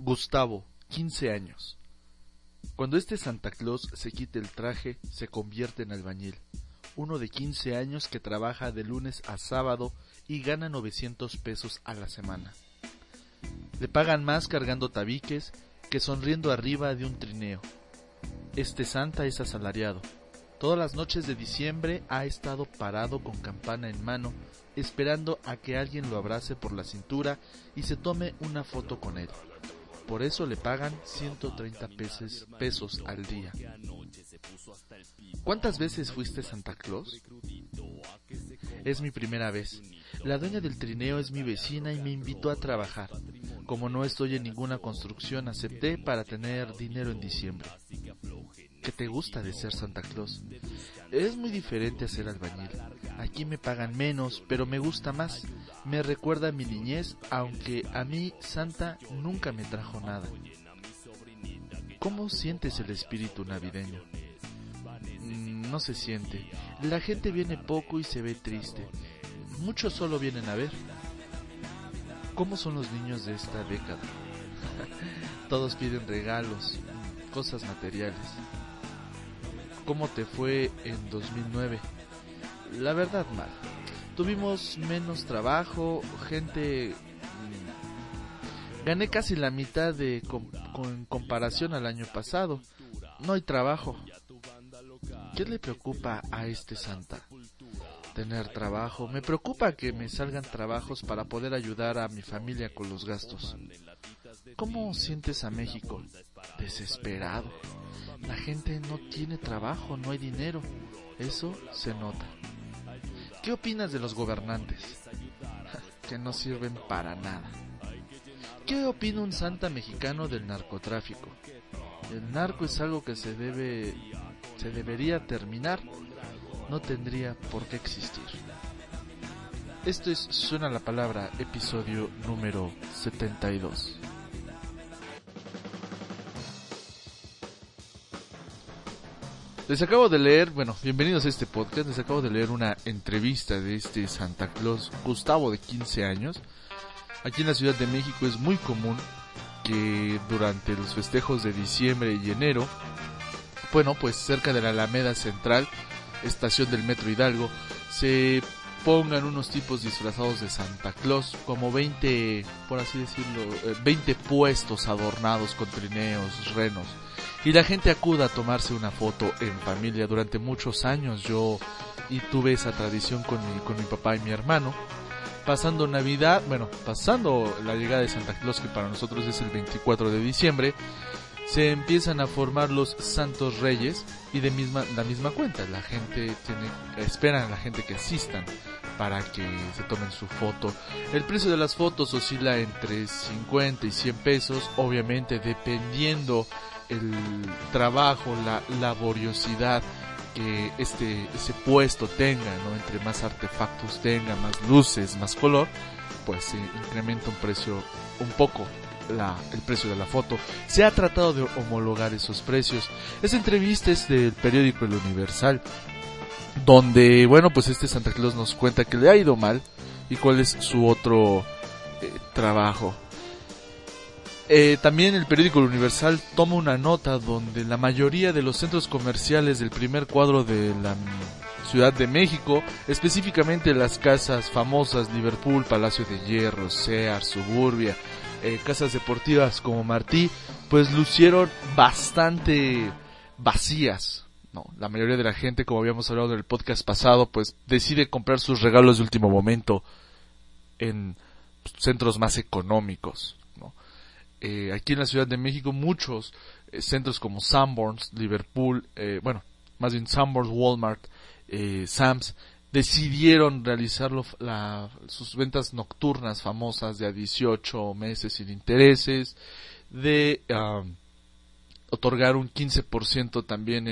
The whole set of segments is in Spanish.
Gustavo, 15 años. Cuando este Santa Claus se quite el traje, se convierte en albañil. Uno de 15 años que trabaja de lunes a sábado y gana 900 pesos a la semana. Le pagan más cargando tabiques que sonriendo arriba de un trineo. Este Santa es asalariado. Todas las noches de diciembre ha estado parado con campana en mano, esperando a que alguien lo abrace por la cintura y se tome una foto con él. Por eso le pagan 130 pesos al día. ¿Cuántas veces fuiste Santa Claus? Es mi primera vez. La dueña del trineo es mi vecina y me invitó a trabajar. Como no estoy en ninguna construcción, acepté para tener dinero en diciembre. ¿Qué te gusta de ser Santa Claus? Es muy diferente a ser albañil. Aquí me pagan menos, pero me gusta más. Me recuerda a mi niñez, aunque a mí Santa nunca me trajo nada. ¿Cómo sientes el espíritu navideño? No se siente. La gente viene poco y se ve triste. Muchos solo vienen a ver. ¿Cómo son los niños de esta década? Todos piden regalos, cosas materiales. ¿Cómo te fue en 2009? La verdad, mal. Tuvimos menos trabajo, gente... Gané casi la mitad con comparación al año pasado. No hay trabajo. ¿Qué le preocupa a este Santa? Tener trabajo. Me preocupa que me salgan trabajos para poder ayudar a mi familia con los gastos. ¿Cómo sientes a México? Desesperado. La gente no tiene trabajo, no hay dinero. Eso se nota. ¿Qué opinas de los gobernantes? Que no sirven para nada. ¿Qué opina un Santa mexicano del narcotráfico? El narco es algo que se debería terminar. No tendría por qué existir. Esto es Suena la Palabra, episodio número 72. Les acabo de leer, bienvenidos a este podcast, les acabo de leer una entrevista de este Santa Claus, Gustavo, de 15 años. Aquí en la Ciudad de México es muy común que durante los festejos de diciembre y enero, pues cerca de la Alameda Central, estación del Metro Hidalgo, se pongan unos tipos disfrazados de Santa Claus, como 20, por así decirlo, 20 puestos adornados con trineos, renos, y la gente acuda a tomarse una foto en familia. Durante muchos años yo tuve esa tradición con mi papá y mi hermano, pasando Navidad, pasando la llegada de Santa Claus, que para nosotros es el 24 de diciembre, se empiezan a formar los Santos Reyes y de la misma cuenta la gente esperan a la gente que asistan para que se tomen su foto. El precio de las fotos oscila entre 50 y 100 pesos, obviamente dependiendo el trabajo, la laboriosidad que ese puesto tenga, ¿no? Entre más artefactos tenga, más luces, más color, pues se incrementa un poco el precio de la foto. Se ha tratado de homologar esos precios. Esta entrevista es del periódico El Universal, donde, este Santa Claus nos cuenta que le ha ido mal y cuál es su otro trabajo. También el periódico El Universal toma una nota donde la mayoría de los centros comerciales del primer cuadro de la Ciudad de México, específicamente las casas famosas Liverpool, Palacio de Hierro, Sears, Suburbia, casas deportivas como Martí, pues lucieron bastante vacías, ¿no? La mayoría de la gente, como habíamos hablado en el podcast pasado, pues decide comprar sus regalos de último momento en centros más económicos, ¿no? Aquí en la Ciudad de México muchos centros como Sanborns, Liverpool, más bien Sanborns, Walmart, Sam's, decidieron realizar sus ventas nocturnas famosas de a 18 meses sin intereses, de otorgar un 15% también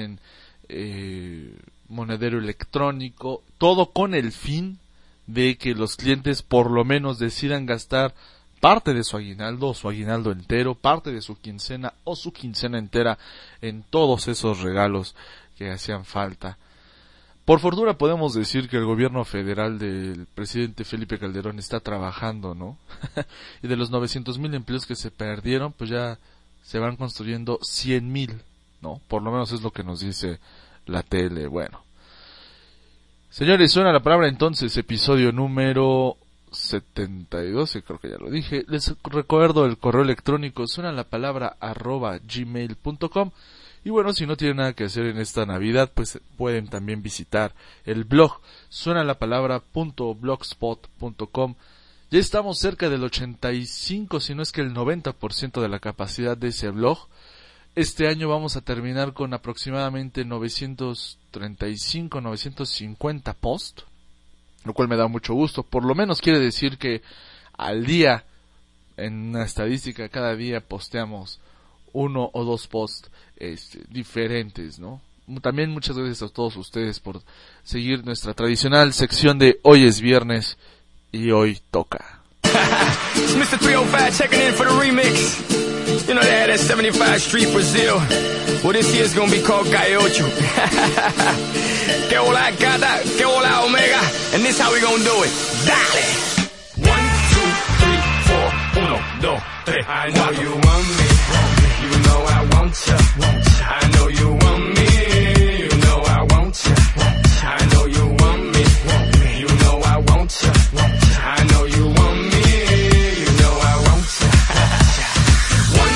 en monedero electrónico, todo con el fin de que los clientes por lo menos decidan gastar parte de su aguinaldo o su aguinaldo entero, parte de su quincena o su quincena entera en todos esos regalos que hacían falta. Por fortuna podemos decir que el gobierno federal del presidente Felipe Calderón está trabajando, ¿no? Y de los 900,000 empleos que se perdieron, pues ya se van construyendo 100,000, ¿no? Por lo menos es lo que nos dice la tele. Bueno, señores, suena la palabra entonces, episodio número 72, creo que ya lo dije. Les recuerdo el correo electrónico, suena la palabra @gmail.com. Y bueno, si no tienen nada que hacer en esta Navidad, pues pueden también visitar el blog suena la palabra.blogspot.com. Ya estamos cerca del 85, si no es que el 90% de la capacidad de ese blog. Este año vamos a terminar con aproximadamente 935, 950 posts, lo cual me da mucho gusto. Por lo menos quiere decir que al día, en una estadística, cada día posteamos 1 o 2 posts diferentes, ¿no? También muchas gracias a todos ustedes por seguir nuestra tradicional sección de Hoy es Viernes y Hoy Toca. Mr. 305 checking in for the remix. You know they had that 75 Street Brazil. Well, this year's gonna be called Calle Ocho. Que hola gata, que hola omega. And this how we gonna do it. Dale. 1, 2, 3, 4. 1, 2, 3. I know you want me. You know I want ya. I know you want me. You know I want ya. I know you want me. You know I want ya. I know you want me. You know I want ya. 1,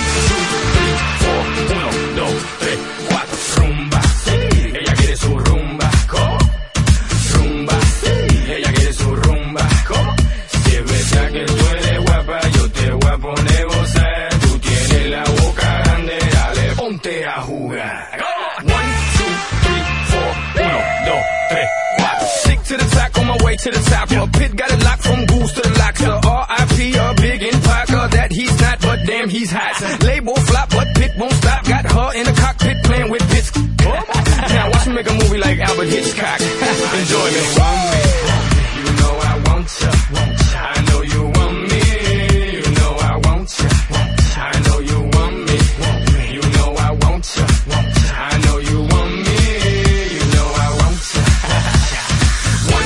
2, 3, 4. Rumba. Ella quiere su rumba. Rumba. Ella quiere su rumba. Si es verdad que tú eres guapa, yo te voy a poner gozar. Tú tienes la boca grande, dale, ponte a jugar. 1, 2, 3, 4. 1, 2, 3, 4. Stick to the top, on my way to the top. Yeah. Pit got it locked from goose to the locks. R.I.P. a big in Parker, that he's not, but damn he's hot. Label flop, but Pit won't stop. Got her in the cockpit playing with bits. Now watch me make a movie like Albert Hitchcock. Enjoy me. You know I want ya. I know you want me. You know I want ya. I know you want me. You know I want ya. I know you want me. You know I want ya. 1,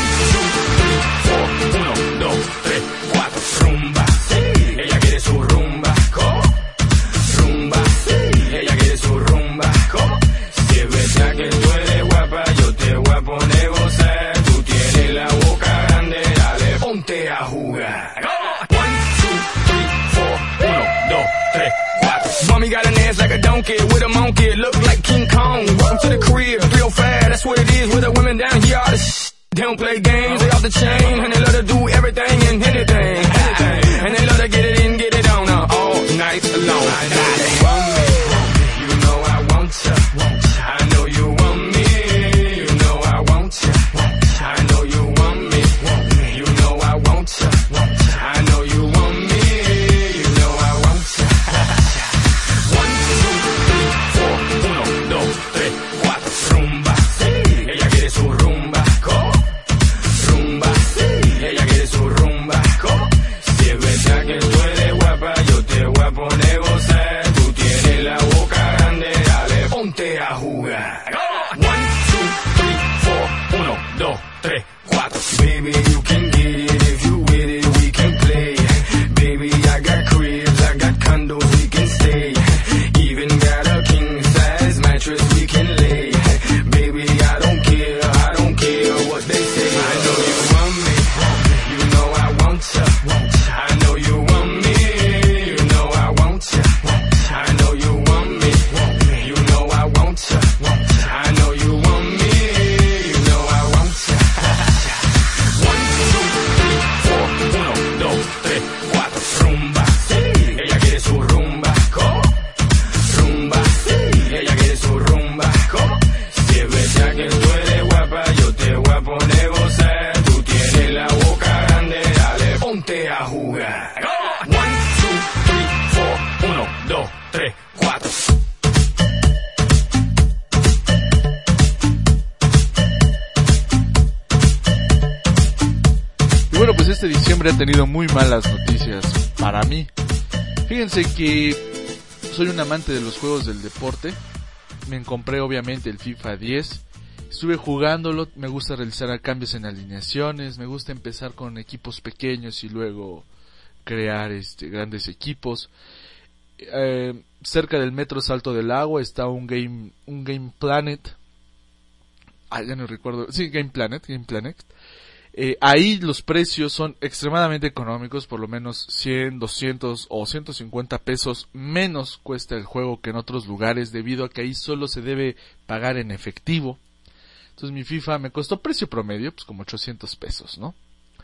2, 3, 4. Rumba. Ella quiere su rumba. Rumba. Ella quiere su rumba. Si es verdad que tú eres guapa, yo te voy a poner gozar. Tú tienes la boca grande, dale, ponte a jugar. 1, 2, 3, 4. 1, 2, 3, 4. Mommy got an ass like a donkey with a monkey. Look like King Kong. Welcome to the crib. 305, that's what it is with the women down here. All the they don't play games, they off the chain. And they love to do everything and anything. And they love to get it in, get it on all night long. You know I want ya. I know you want me. You know I want ya. I know you want me. You know I want ya. I know you want me. You know I want ya. 1, 2, 3, 4. 1, 2, 3, 4. Rumba. Ella quiere su rumba. Rumba. Ella quiere su rumba. Si es verdad que tú eres guapa, yo te voy a poner gozar. Tú tienes la boca grande, dale, ponte a jugar. 1, 2, 3, 4. 1, 2, 3, 4. Baby, you can get it if you with it, we can play. Baby, I got cribs, I got condos, we can stay. Even got a king size mattress we can lay. Baby, I don't care what they say. I know you want me, you know I want ya. I know you want me, you know I want ya. I know you want me, you know I want ya. I know you want me, you know I want ya. 1, 2, 3, 4. Rumba. Ella quiere su rumba. Rumba. Ella quiere su rumba. Si es verdad que tú eres guapa, yo te voy a poner gozar. Tú tienes la boca grande, dale, ponte a jugar. 1, 2, 3, 4. 1, 2, 3, 4. Y bueno, pues este diciembre ha tenido muy malas noticias para mí. Fíjense que soy un amante de los juegos del deporte. Me compré obviamente el FIFA 10. Estuve jugándolo, me gusta realizar cambios en alineaciones, me gusta empezar con equipos pequeños y luego crear grandes equipos. Cerca del Metro Salto del Agua está un Game Planet. Ya no recuerdo. Sí, Game Planet. Ahí los precios son extremadamente económicos, por lo menos 100, 200 o 150 pesos menos cuesta el juego que en otros lugares, debido a que ahí solo se debe pagar en efectivo. Entonces mi FIFA me costó precio promedio, pues como 800 pesos, ¿no?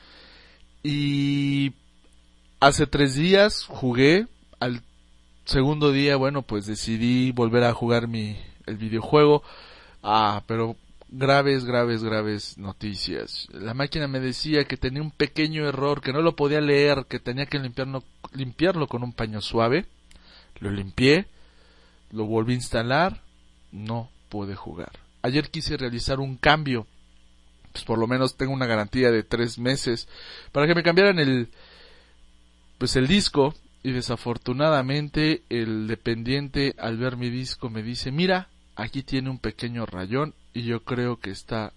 Y hace 3 días jugué, al segundo día, bueno, pues decidí volver a jugar el videojuego, pero graves noticias. La máquina me decía que tenía un pequeño error, que no lo podía leer, que tenía que limpiarlo con un paño suave. Lo limpié, lo volví a instalar, no pude jugar. Ayer quise realizar un cambio, pues por lo menos tengo una garantía de 3 meses, para que me cambiaran el disco, y desafortunadamente el dependiente al ver mi disco me dice, mira, aquí tiene un pequeño rayón y yo creo que está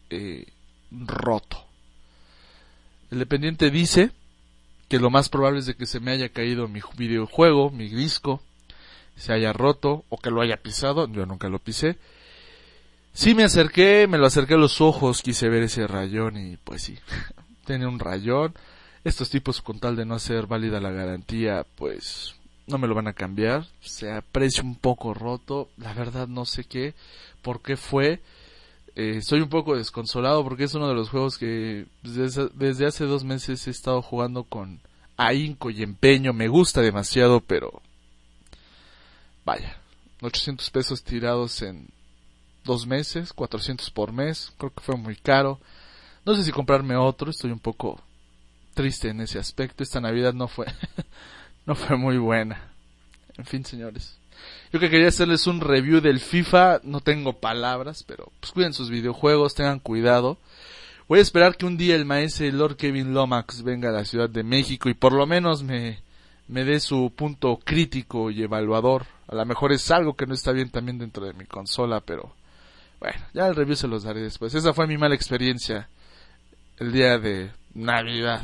roto. El dependiente dice que lo más probable es de que se me haya caído mi videojuego, mi disco, se haya roto o que lo haya pisado. Yo nunca lo pisé. Sí me lo acerqué a los ojos, quise ver ese rayón y pues sí, tiene un rayón. Estos tipos, con tal de no hacer válida la garantía, pues no me lo van a cambiar. Se aprecia un poco roto. La verdad no sé por qué fue. Estoy un poco desconsolado porque es uno de los juegos que desde hace 2 meses he estado jugando con ahínco y empeño. Me gusta demasiado, pero vaya, 800 pesos tirados en 2 meses, 400 por mes. Creo que fue muy caro. No sé si comprarme otro, estoy un poco triste en ese aspecto. Esta Navidad no fue muy buena. En fin, señores, yo que quería hacerles un review del FIFA, no tengo palabras, pero pues cuiden sus videojuegos, tengan cuidado. Voy a esperar que un día el maestro Lord Kevin Lomax venga a la Ciudad de México y por lo menos me dé su punto crítico y evaluador. A lo mejor es algo que no está bien también dentro de mi consola, pero bueno, ya el review se los daré después. Esa fue mi mala experiencia el día de Navidad.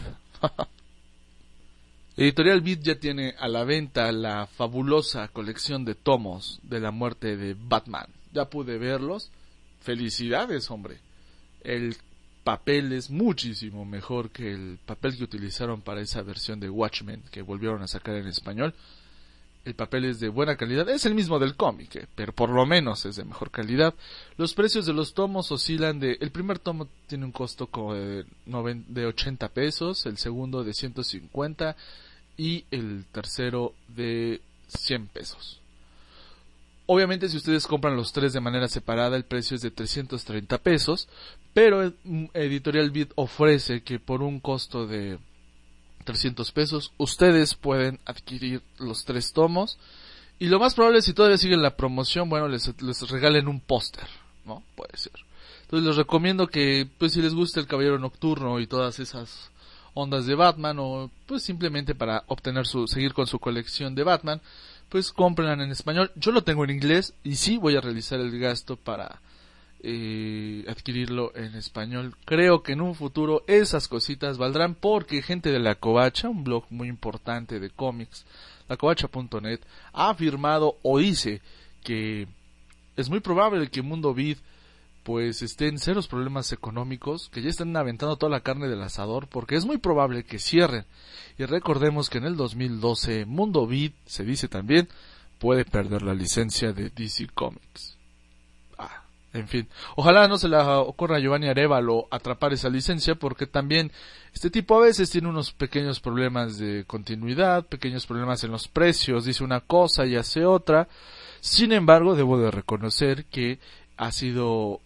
Editorial Beat ya tiene a la venta la fabulosa colección de tomos de la muerte de Batman. Ya pude verlos. Felicidades, hombre. El papel es muchísimo mejor que el papel que utilizaron para esa versión de Watchmen que volvieron a sacar en español. El papel es de buena calidad, es el mismo del cómic, pero por lo menos es de mejor calidad. Los precios de los tomos oscilan el primer tomo tiene un costo como de 80 pesos, el segundo de 150 y el tercero de 100 pesos. Obviamente si ustedes compran los 3 de manera separada el precio es de 330 pesos, pero Editorial Beat ofrece que por un costo de 300 pesos ustedes pueden adquirir los 3 tomos y lo más probable, si todavía siguen la promoción, bueno, les regalen un póster, ¿no? Puede ser. Entonces les recomiendo que, pues si les gusta el Caballero Nocturno y todas esas ondas de Batman, o pues simplemente para seguir con su colección de Batman, pues cómprenla en español. Yo lo tengo en inglés y sí voy a realizar el gasto para adquirirlo en español. Creo que en un futuro esas cositas valdrán, porque gente de La Covacha, un blog muy importante de cómics, lacovacha.net, ha afirmado o dice que es muy probable que Mundo Beat pues esté en serios problemas económicos, que ya están aventando toda la carne del asador, porque es muy probable que cierren. Y recordemos que en el 2012 Mundo Beat, se dice también, puede perder la licencia de DC Comics. En fin, ojalá no se le ocurra a Giovanni Arévalo atrapar esa licencia, porque también este tipo a veces tiene unos pequeños problemas de continuidad, pequeños problemas en los precios, dice una cosa y hace otra. Sin embargo, debo de reconocer que ha sido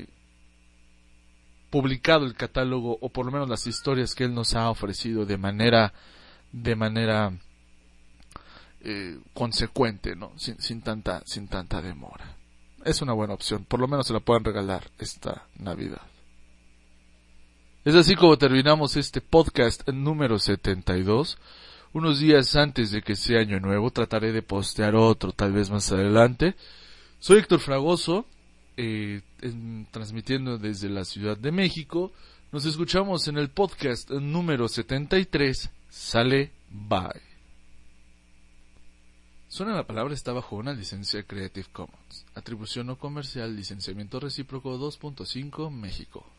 publicado el catálogo, o por lo menos las historias que él nos ha ofrecido de manera consecuente, ¿no? Sin tanta demora. Es una buena opción, por lo menos se la pueden regalar esta Navidad. Es así como terminamos este podcast número 72. Unos días antes de que sea Año Nuevo trataré de postear otro, tal vez más adelante. Soy Héctor Fragoso, transmitiendo desde la Ciudad de México. Nos escuchamos en el podcast número 73. Sale, bye. Suena la palabra está bajo una licencia Creative Commons. Atribución no comercial, licenciamiento recíproco 2.5, México.